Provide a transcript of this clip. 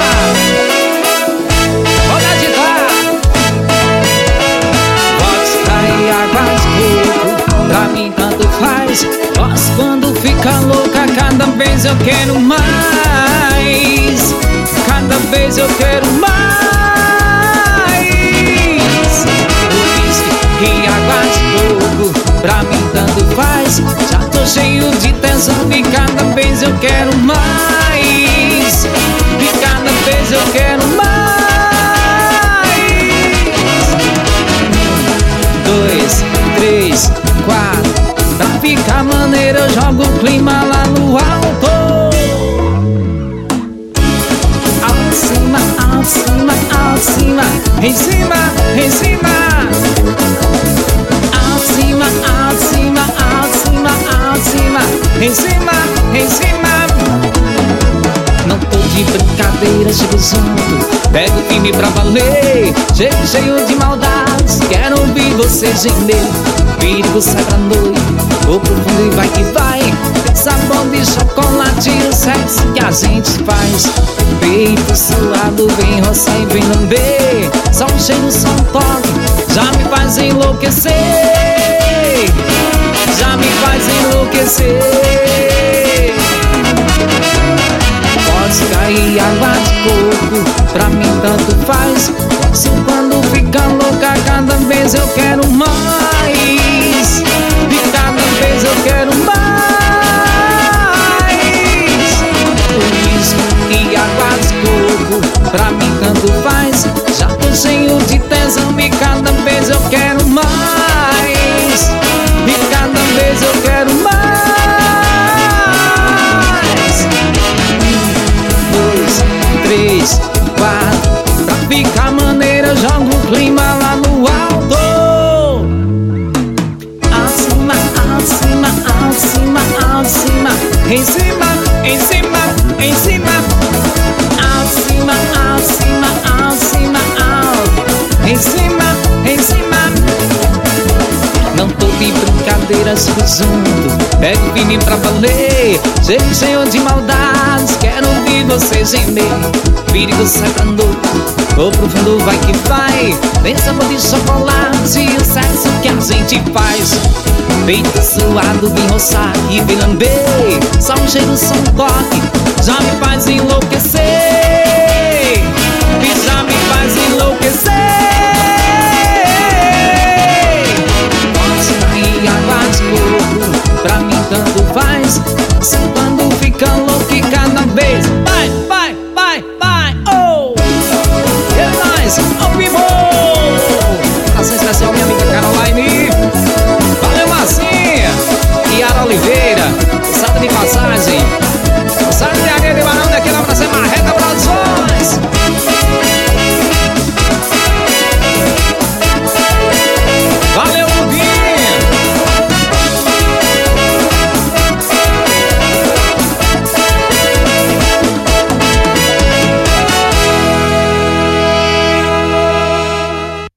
dança. Pode agitar. Vodka e água de coco, pra mim tanto faz. Mas quando fica louca, cada vez eu quero mais. Cada vez eu quero mais. Whisky e água de coco, pra mim tanto faz. Já tô cheio de tesão e cada vez eu quero mais. E cada vez eu quero mais. 1, 2, 3, 4. Pra ficar maneiro eu jogo o clima lá no alto. Alto, cima, alto, cima, alto, cima. Em cima, em cima. Alto, cima, alto, cima, alto, cima, alto, cima. Em cima, em cima. Não tô de brincadeira, chego junto. Pego o time pra valer. Chego cheio de maldades, quero ouvir você gemer. Perigo sai pra noite, vou profundo e vai que vai. Sabor de chocolate, o sexo que a gente faz. Peito suado, vem roçar e vem lamber. Só um cheiro, só um toque, já me faz enlouquecer. Já me faz enlouquecer. Vodka e água de coco, pra mim tanto faz. Posso quando fica louca, cada vez eu quero mais. E cada vez eu quero mais. Whisky e água de coco, pra mim tanto faz. Já tô cheio de tesão e cada vez eu quero mais. E cada vez eu quero mais. 1, 2, 3, 4. Pra ficar maneiro eu jogo o clima lá no alto. Alto, cima, alto, cima, alto, cima, alto, cima. Em cima, em cima, em cima. Alto, cima, alto, cima, alto, cima, alto. Em cima, em cima. Não tô de brincadeira, sigo junto. Pego o time pra valer. Chego cheio de maldades, quero ouvir você gemer. Perigo sai pra noite, o profundo vai que vai. Tem sabor de chocolate e o sexo que a gente faz. Peito suado, vem roçar e vem lamber. Só um cheiro, só um toque, já me faz enlouquecer. E já me faz enlouquecer. Vodka e água de coco, pra mim